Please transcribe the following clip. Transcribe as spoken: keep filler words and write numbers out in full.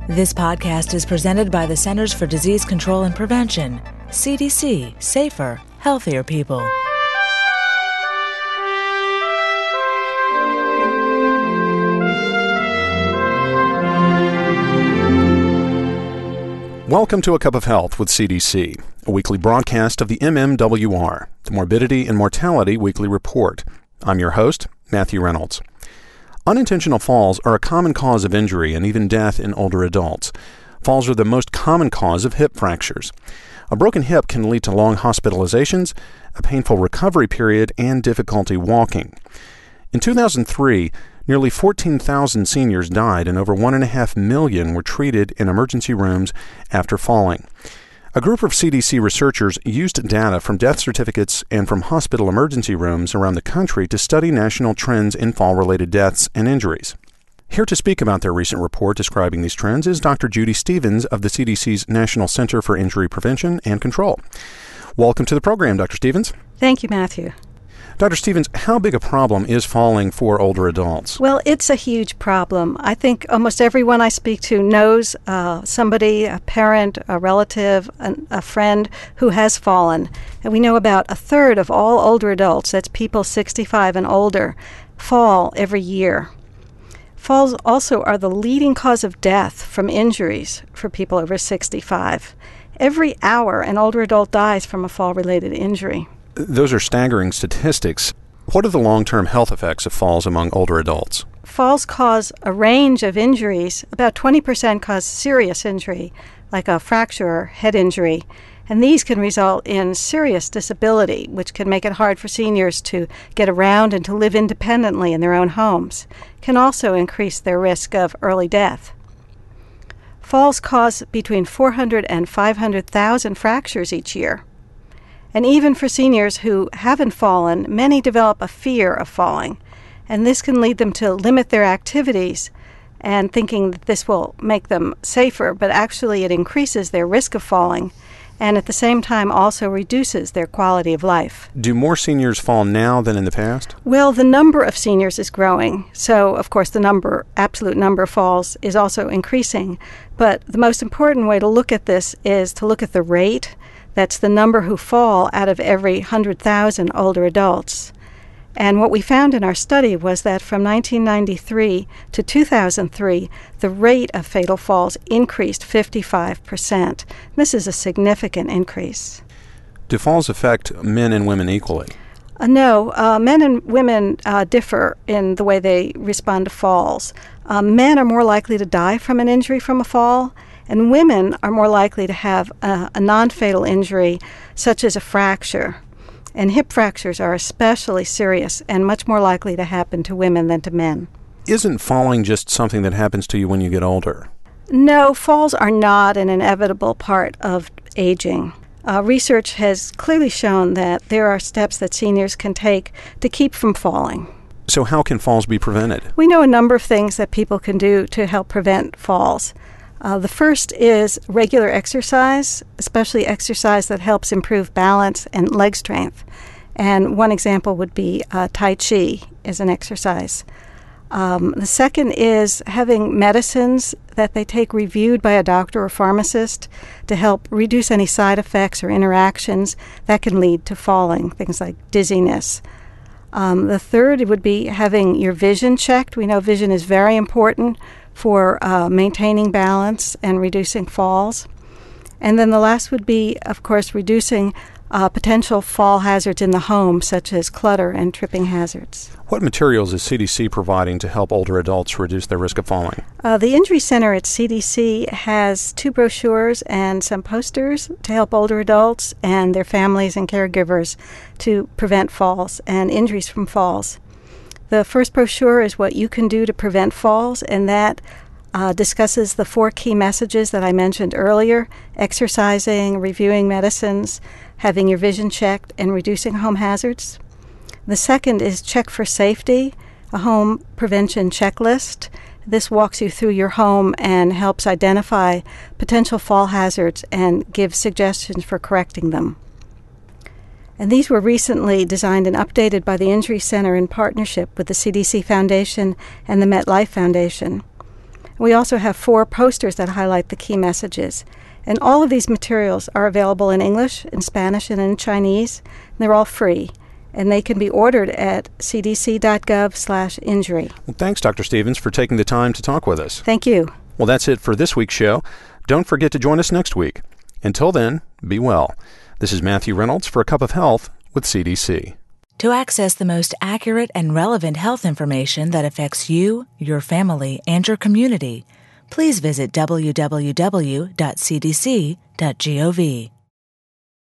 This podcast is presented by the Centers for Disease Control and Prevention, C D C, Safer, Healthier People. Welcome to A Cup of Health with C D C, a weekly broadcast of the M M W R, the Morbidity and Mortality Weekly Report. I'm your host, Matthew Reynolds. Unintentional falls are a common cause of injury and even death in older adults. Falls are the most common cause of hip fractures. A broken hip can lead to long hospitalizations, a painful recovery period, and difficulty walking. In two thousand three, nearly fourteen thousand seniors died and over one point five million were treated in emergency rooms after falling. A group of C D C researchers used data from death certificates and from hospital emergency rooms around the country to study national trends in fall-related deaths and injuries. Here to speak about their recent report describing these trends is Doctor Judy Stevens of the C D C's National Center for Injury Prevention and Control. Welcome to the program, Doctor Stevens. Thank you, Matthew. Doctor Stevens, how big a problem is falling for older adults? Well, it's a huge problem. I think almost everyone I speak to knows uh, somebody, a parent, a relative, an, a friend who has fallen. And we know about a third of all older adults, that's people sixty-five and older, fall every year. Falls also are the leading cause of death from injuries for people over sixty-five. Every hour, an older adult dies from a fall-related injury. Those are staggering statistics. What are the long-term health effects of falls among older adults? Falls cause a range of injuries. About twenty percent cause serious injury, like a fracture or head injury. And these can result in serious disability, which can make it hard for seniors to get around and to live independently in their own homes. Can also increase their risk of early death. Falls cause between four hundred and five hundred thousand fractures each year. And even for seniors who haven't fallen, many develop a fear of falling. And this can lead them to limit their activities and thinking that this will make them safer, but actually it increases their risk of falling and at the same time also reduces their quality of life. Do more seniors fall now than in the past? Well, the number of seniors is growing. So, of course, the number, absolute number of falls is also increasing. But the most important way to look at this is to look at the rate. That's the number who fall out of every one hundred thousand older adults. And what we found in our study was that from nineteen ninety-three to two thousand three, the rate of fatal falls increased fifty-five percent. This is a significant increase. Do falls affect men and women equally? Uh, no, uh, men and women uh, differ in the way they respond to falls. Uh, men are more likely to die from an injury from a fall, and women are more likely to have a, a non-fatal injury, such as a fracture. And hip fractures are especially serious and much more likely to happen to women than to men. Isn't falling just something that happens to you when you get older? No, falls are not an inevitable part of aging. Uh, research has clearly shown that there are steps that seniors can take to keep from falling. So how can falls be prevented? We know a number of things that people can do to help prevent falls. Uh, the first is regular exercise, especially exercise that helps improve balance and leg strength. And one example would be uh, Tai Chi as an exercise. Um, the second is having medicines that they take reviewed by a doctor or pharmacist to help reduce any side effects or interactions that can lead to falling, things like dizziness. Um, the third would be having your vision checked. We know vision is very important for uh, maintaining balance and reducing falls. And then the last would be, of course, reducing uh, potential fall hazards in the home, such as clutter and tripping hazards. What materials is C D C providing to help older adults reduce their risk of falling? Uh, the Injury Center at C D C has two brochures and some posters to help older adults and their families and caregivers to prevent falls and injuries from falls. The first brochure is what you can do to prevent falls, and that uh, discusses the four key messages that I mentioned earlier: exercising, reviewing medicines, having your vision checked, and reducing home hazards. The second is Check for Safety, a home prevention checklist. This walks you through your home and helps identify potential fall hazards and gives suggestions for correcting them. And these were recently designed and updated by the Injury Center in partnership with the C D C Foundation and the MetLife Foundation. We also have four posters that highlight the key messages. And all of these materials are available in English, in Spanish, and in Chinese. And they're all free. And they can be ordered at c d c dot gov slash injury. Well, thanks, Doctor Stevens, for taking the time to talk with us. Thank you. Well, that's it for this week's show. Don't forget to join us next week. Until then, be well. This is Matthew Reynolds for A Cup of Health with C D C. To access the most accurate and relevant health information that affects you, your family, and your community, please visit w w w dot c d c dot gov.